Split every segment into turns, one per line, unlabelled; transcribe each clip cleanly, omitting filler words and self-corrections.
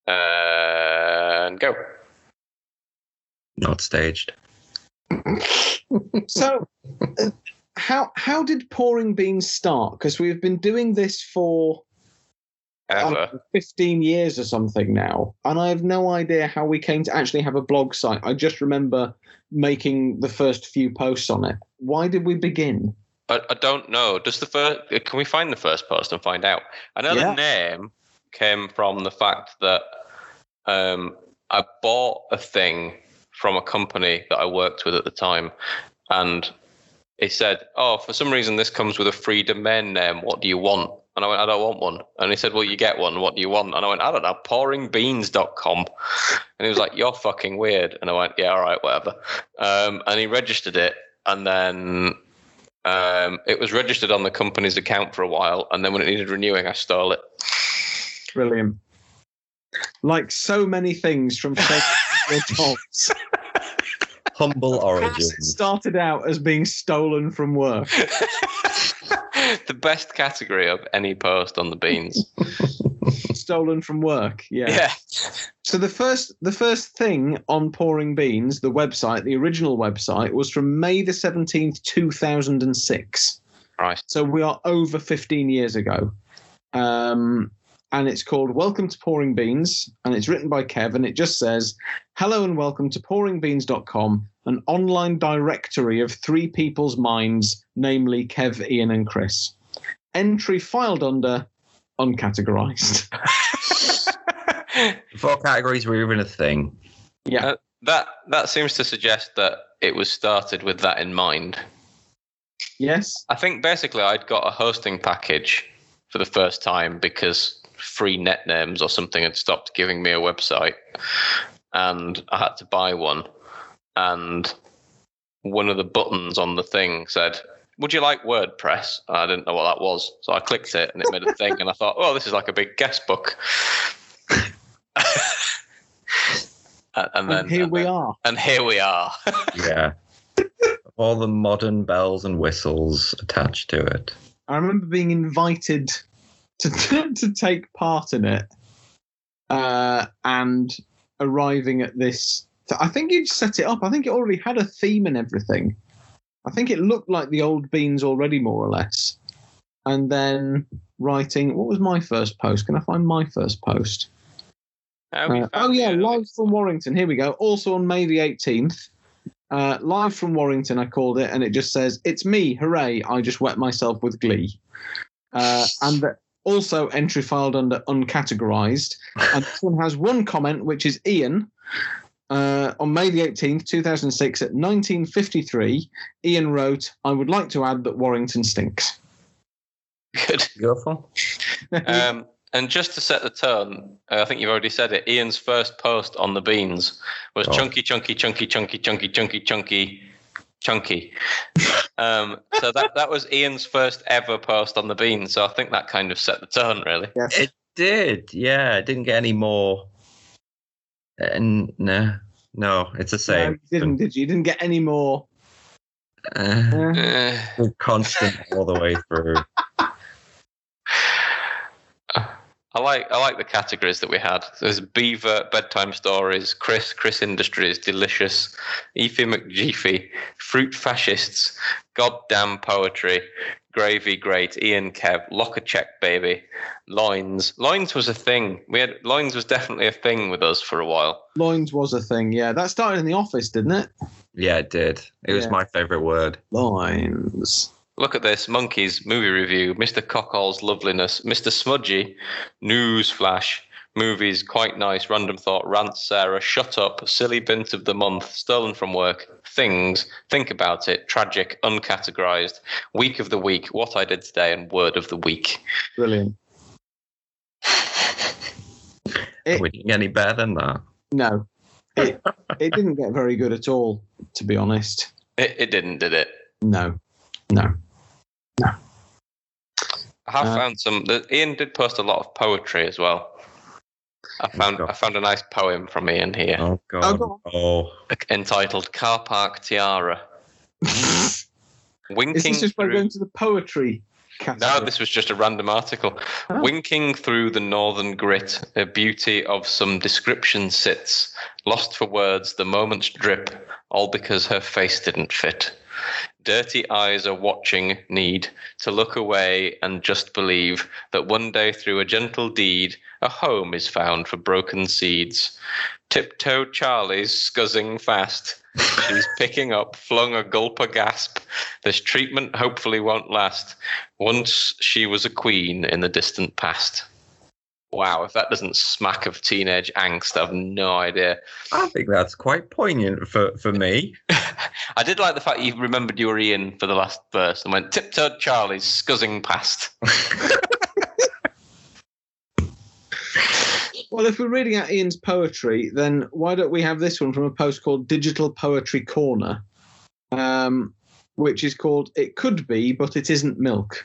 And go.
Not staged.
So, how did Pouring Beans start? Because we've been doing this for
Ever.
15 years or something now, and I have no idea how we came to actually have a blog site. I just remember making the first few posts on it. Why did we begin?
I don't know. Can we find the first post and find out? I know the name came from the fact that I bought a thing from a company that I worked with at the time, and it said, "Oh, for some reason this comes with a free domain name. What do you want?" And I went, "I don't want one." And he said, "Well, you get one. What do you want?" And I went, "I don't know, pouringbeans.com." And he was like, "You're fucking weird." And I went, "Yeah, all right, whatever." And he registered it, and then it was registered on the company's account for a while, and then when it needed renewing, I stole it.
Brilliant. Like so many things from jobs.
Humble
It
origins.
started out as being stolen from work.
The best category of any post on the beans.
Stolen from work,
Yeah.
So the first thing on Pouring Beans, the website, the original website, was from May the 17th, 2006.
Right.
So we are over 15 years ago. And it's called Welcome to Pouring Beans, and it's written by Kev, and it just says, "Hello and welcome to pouringbeans.com, an online directory of three people's minds, namely Kev, Ian, and Chris. Entry filed under uncategorized."
Before categories were even a thing.
Yeah.
That seems to suggest that it was started with that in mind.
Yes.
I think basically I'd got a hosting package for the first time because free net names or something had stopped giving me a website, and I had to buy one. And one of the buttons on the thing said, "Would you like WordPress?" And I didn't know what that was, so I clicked it and it made a thing, and I thought, "Oh, this is like a big guest book." and
here we are.
And here we are.
Yeah. All the modern bells and whistles attached to it.
I remember being invited to take part in it, and arriving at this. I think you'd set it up. I think it already had a theme and everything. I think it looked like the old beans already, more or less. And then writing. What was my first post? Can I find my first post? Live from Warrington. Here we go. Also on May the 18th. Live from Warrington, I called it, and it just says, "It's me, hooray, I just wet myself with glee." And also entry filed under uncategorized. And this one has one comment, which is Ian. On May the 18th, 2006, at 19:53, Ian wrote, "I would like to add that Warrington stinks."
Good.
Beautiful.
And just to set the tone, I think you've already said it, Ian's first post on the beans was chunky. So that was Ian's first ever post on the beans. So I think that kind of set the tone, really.
Yes.
It did. Yeah, it didn't get any more. No, it's the same.
No, you didn't, did you? You didn't get any more.
Constant all the way through.
I like the categories that we had. There's Beaver, Bedtime Stories, Chris Industries, Delicious, Eefy McGeefy, Fruit Fascists, Goddamn Poetry, Gravy Great, Ian Kev, Locker Check Baby, Loins. Loins was a thing. Loins was definitely a thing with us for a while.
Loins was a thing, yeah. That started in The Office, didn't it?
Yeah, it did. It was my favourite word.
Loins.
Look at this. Monkeys, movie review, Mr. Cockall's loveliness, Mr. Smudgy, news flash, movies, quite nice, random thought, rant, Sarah, shut up, silly bint of the month, stolen from work, things, think about it, tragic, uncategorized, week of the week, what I did today, and word of the week.
Brilliant.
We didn't get any better than that.
No. It didn't get very good at all, to be honest.
It didn't, did it?
No.
I have found some. Ian did post a lot of poetry as well. I found a nice poem from Ian here.
Oh God!
Entitled "Car Park Tiara."
Is this just by going to the poetry
No, this was just a random article.
Oh.
Winking through the northern grit, a beauty of some description sits, lost for words, the moment's drip, all because her face didn't fit. Dirty eyes are watching, need to look away and just believe that one day through a gentle deed, a home is found for broken seeds. Tiptoe Charlie's scuzzing fast. She's picking up, flung a gulp, a gasp. This treatment hopefully won't last. Once she was a queen in the distant past. Wow, if that doesn't smack of teenage angst, I have no idea.
I think that's quite poignant for me.
I did like the fact you remembered you were Ian for the last verse and went, Tiptoe Charlie's scuzzing past.
Well, if we're reading out Ian's poetry, then why don't we have this one from a post called Digital Poetry Corner, which is called It Could Be, But It Isn't Milk.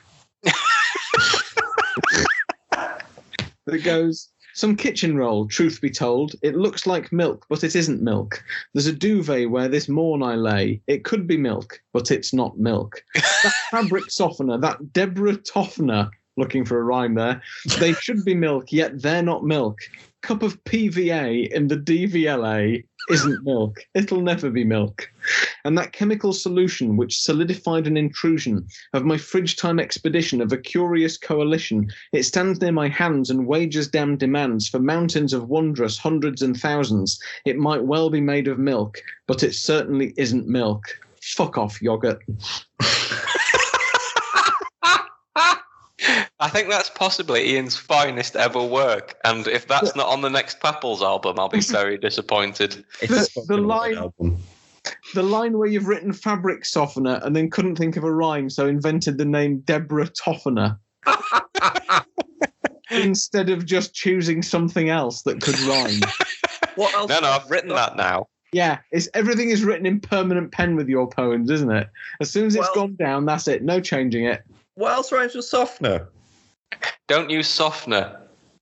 That goes, some kitchen roll, truth be told. It looks like milk, but it isn't milk. There's a duvet where this morn I lay. It could be milk, but it's not milk. That fabric softener, that Deborah Toffner, looking for a rhyme there. They should be milk, yet they're not milk. Cup of PVA in the DVLA isn't milk. It'll never be milk. And that chemical solution which solidified an intrusion of my fridge time expedition of a curious coalition, it stands near my hands and wages damn demands for mountains of wondrous hundreds and thousands. It might well be made of milk, but it certainly isn't milk. Fuck off, yogurt.
I think that's possibly Ian's finest ever work. And if that's not on the next Papples album, I'll be very disappointed.
The line where you've written fabric softener and then couldn't think of a rhyme, so invented the name Deborah Toffner. Instead of just choosing something else that could rhyme.
What else? No, I've written that now.
Yeah, everything is written in permanent pen with your poems, isn't it? As soon as it's gone down, that's it. No changing it.
What else rhymes with softener?
Don't use softener.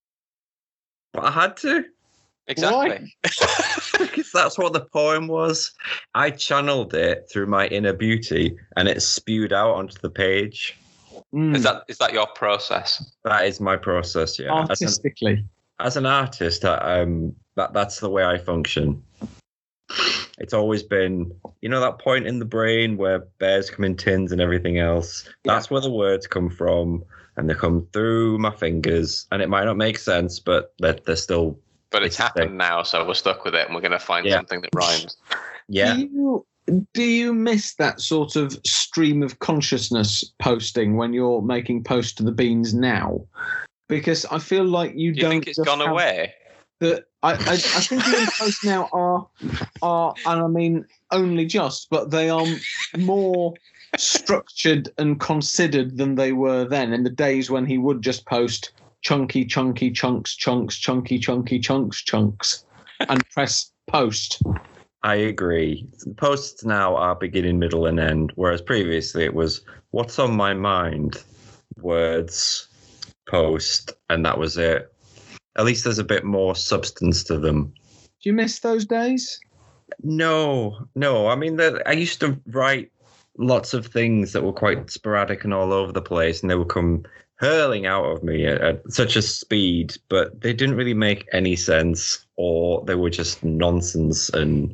But I had to.
Exactly.
Because that's what the poem was. I channeled it through my inner beauty and it spewed out onto the page.
Is that your process?
That is my process, yeah.
Artistically.
As an artist, that's the way I function. It's always been, that point in the brain where bears come in tins and everything else. That's where the words come from, and they come through my fingers. And it might not make sense, but they're still.
But it's happened now, so we're stuck with it, and we're going to find something that rhymes.
Yeah.
Do you miss that sort of stream of consciousness posting when you're making Post to the Beans now? Because I feel like you don't.
Do you think it's gone away?
I think the posts now are, and I mean only just, but they are more structured and considered than they were then in the days when he would just post chunky chunks, chunky chunks, and press post.
I agree. Posts now are beginning, middle, and end, whereas previously it was what's on my mind, words, post, and that was it. At least there's a bit more substance to them.
Do you miss those days?
No. I mean, I used to write lots of things that were quite sporadic and all over the place, and they would come hurling out of me at such a speed, but they didn't really make any sense, or they were just nonsense. And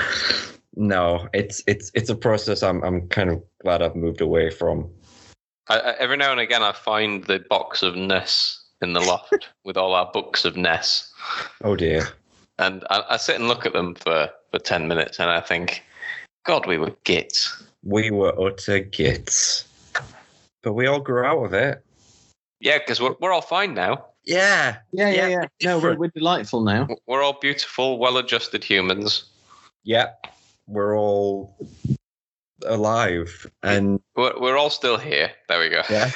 no, it's a process I'm kind of glad I've moved away from.
Every now and again, I find the box of Ness in the loft with all our books of Ness.
Oh dear.
And I sit and look at them for 10 minutes and I think, God, we were gits.
We were utter gits. But we all grew out of it.
Yeah, because we're all fine now.
Yeah. No, we're delightful now.
We're all beautiful, well-adjusted humans.
Yeah. We're all alive. And
we're all still here. There we go.
Yeah.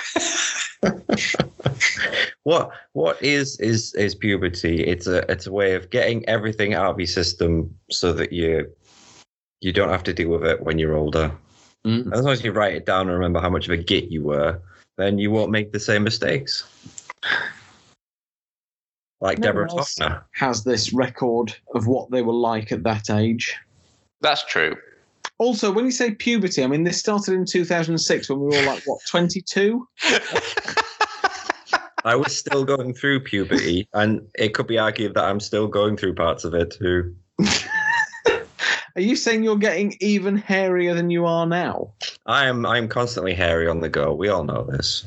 What is puberty? It's a way of getting everything out of your system so that you don't have to deal with it when you're older. As long as you write it down and remember how much of a git you were, then you won't make the same mistakes. Like Deborah Toffner
has this record of what they were like at that age.
That's true.
Also, when you say puberty, I mean, this started in 2006 when we were all like, what, 22?
I was still going through puberty, and it could be argued that I'm still going through parts of it too.
Are you saying you're getting even hairier than you are now?
I'm constantly hairy on the go. We all know this.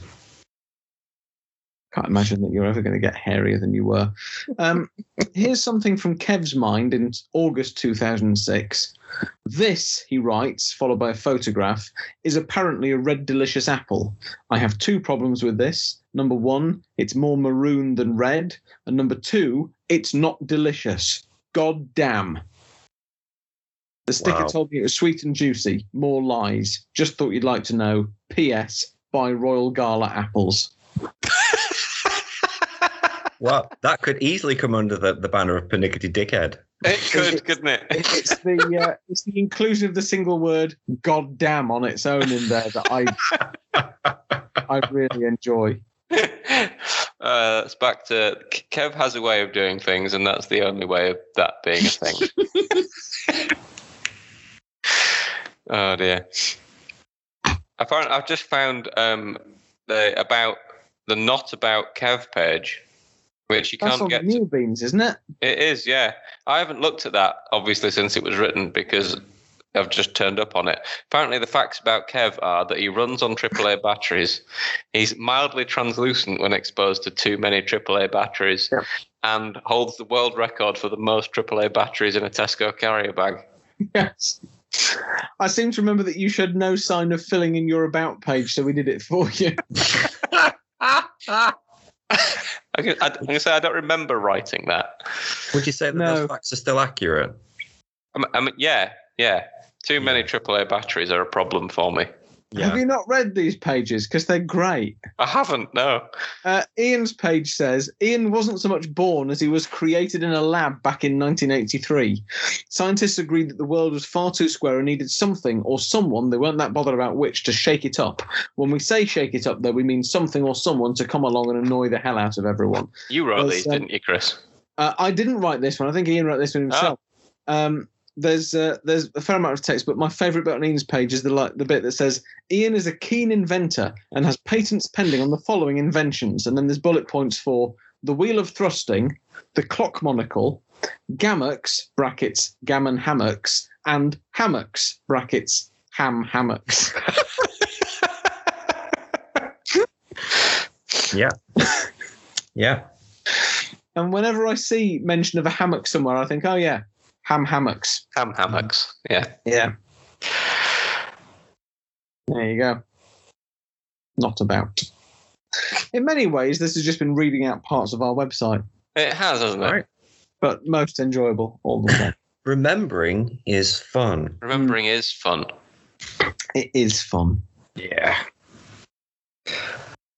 Can't imagine that you're ever going to get hairier than you were. Here's something from Kev's mind in August 2006. This, he writes, followed by a photograph, is apparently a red delicious apple. I have two problems with this. Number one, it's more maroon than red. And number two, it's not delicious. God damn. The sticker told me it was sweet and juicy. More lies. Just thought you'd like to know. P.S. Buy Royal Gala apples.
Well, that could easily come under the banner of Pernickety Dickhead.
It could, couldn't it?
It's the inclusion of the single word "God damn" on its own in there that I really enjoy.
It's back to Kev has a way of doing things, and that's the only way of that being a thing. Oh dear! I've just found the Not About Kev page, which you
That's
can't get.
That's on New Beans, isn't it?
It is, yeah. I haven't looked at that obviously since it was written because I've just turned up on it. Apparently, the facts about Kev are that he runs on AAA batteries. He's mildly translucent when exposed to too many AAA batteries, and holds the world record for the most AAA batteries in a Tesco carrier bag.
Yes. I seem to remember that you showed no sign of filling in your about page, so we did it for you.
I'm going to say I don't remember writing that.
Would you say that those facts are still accurate?
I mean, yeah. Too many AAA batteries are a problem for me.
Yeah.
Have you not read these pages? Because they're great.
I haven't, no.
Ian's page says, Ian wasn't so much born as he was created in a lab back in 1983. Scientists agreed that the world was far too square and needed something or someone, they weren't that bothered about which, to shake it up. When we say shake it up, though, we mean something or someone to come along and annoy the hell out of everyone.
You wrote these, didn't you, Chris?
I didn't write this one. I think Ian wrote this one himself. There's a fair amount of text, but my favourite bit on Ian's page is the bit that says, Ian is a keen inventor and has patents pending on the following inventions. And then there's bullet points for the wheel of thrusting, the clock monocle, gammocks, brackets, gammon hammocks, and hammocks, brackets, ham hammocks.
Yeah. Yeah.
And whenever I see mention of a hammock somewhere, I think, oh, yeah. Ham hammocks.
Ham hammocks, yeah.
Yeah. There you go. Not about. In many ways, this has just been reading out parts of our website.
It has, hasn't it?
Right.
But most enjoyable all the time.
Remembering is fun.
Remembering is fun.
It is fun.
Yeah.